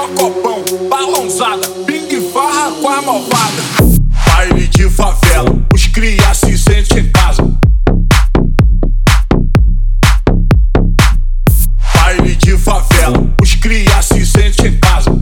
copão, balãozada, pingue farra com a malvada. Baile de favela, os cria se sentem em casa. Baile de favela, os cria se sentem em casa.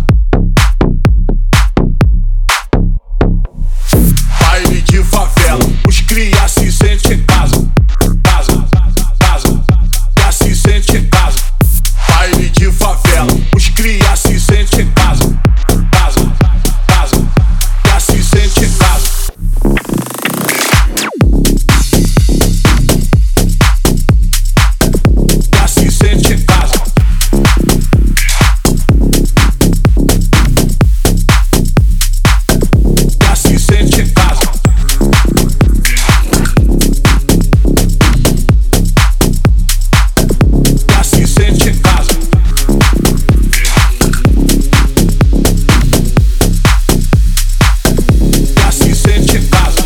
Baile de favela, os cria se sentem em casa. Casa, casa, já se sente em casa. Baile de favela, os cria se sentem em casa. Casa, casa, já se sente em casa. Já se sente em casa. Já se sente em casa. Já se sente em casa. Já se sente em casa.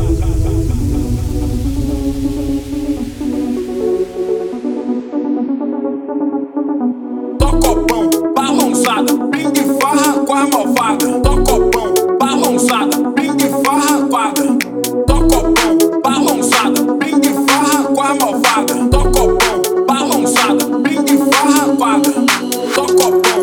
Tocopão, balãozada, pingue farra com a malvada. Tocopão, balãozada, pingue farra quadra. Tocopão, balãozada, pingue farra com a malvada. Tocopão, balãozada, pingue farra quadra. Tocopão.